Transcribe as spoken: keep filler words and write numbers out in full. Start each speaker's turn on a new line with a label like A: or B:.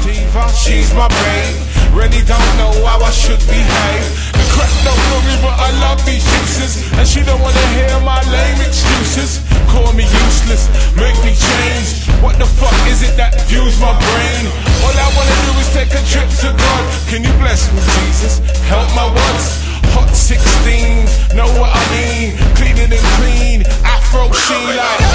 A: Diva, she's my babe. Really don't know how I should behave. The crack don't know me, but I love these juices, and she don't wanna hear my lame excuses. Call me useless, make me change. What the fuck is it that fuels my brain? All I wanna do is take a trip to God. Can you bless me, Jesus? Help my wants. Hot sixteens, know what I mean? Cleaner than clean, Afro sheen like